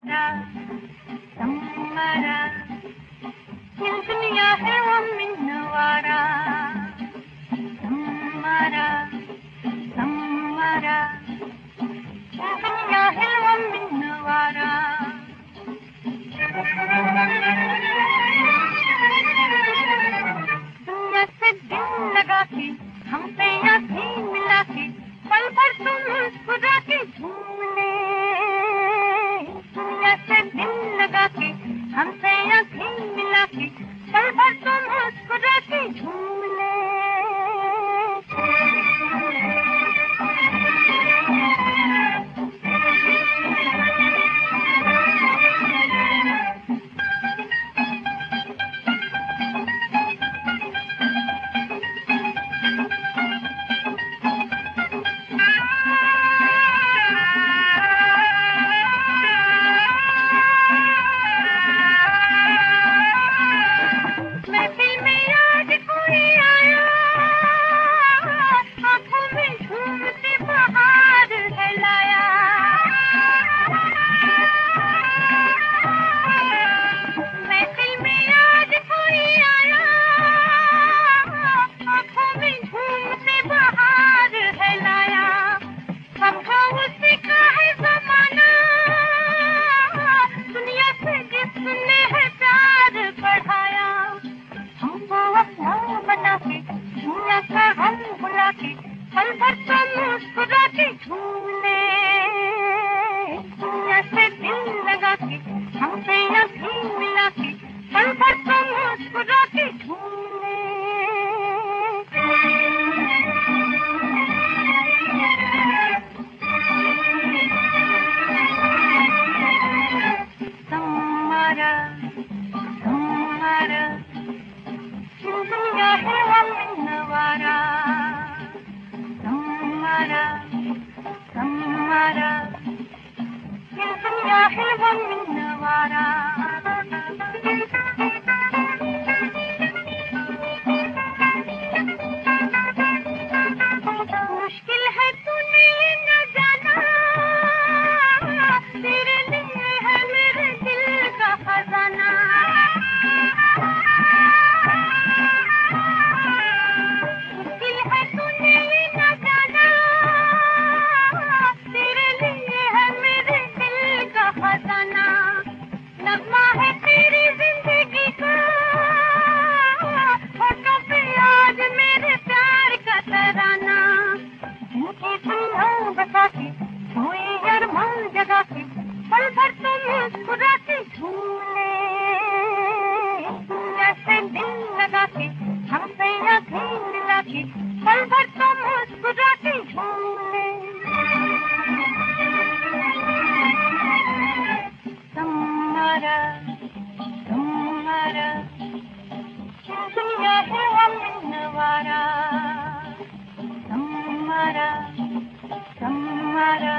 Samara, दुनिया है वो मिन्नवारा Samara, Samara, दुनिया है वो मिन्नवारा दुनिया से दिल लगा के हमसे आँखें मिला के पल भर तुम मुस्कुरा के झूम ले दुनिया से दिल लगा के हमसे आँखें मिला के पल भर तुम मुस्कुरा के झूम ले पल भर तो मुस्कुरा के झूम ले दुनिया से दिल लगा के हमसे आँखें मिला के पल भर तो मुस्कुरा के झूम ले Samara, Samara, दुनिया है वो मिन्नवारा Samara, Samara, दुनिया है वो मिन्नवारा मुश्किल है तूने ये न जाना तेरे लिए है मेरे दिल का खजाना मुश्किल है तूने ये न जाना तेरे लिए है मेरे दिल का खजाना नगमा है तेरी जिंदगी का होठों पे आज मेरे प्यार का तराना झूठी सुनो बता के कोई अरमान जगा के पल भर तो मुस्कुरा के झूम ले दुनिया से दिल लगा के हमसे आँखें मिला के पल भर तो मुस्कुरा के झूम ले Samara, Samara, दुनिया है वो मिन्नवारा Samara, Samara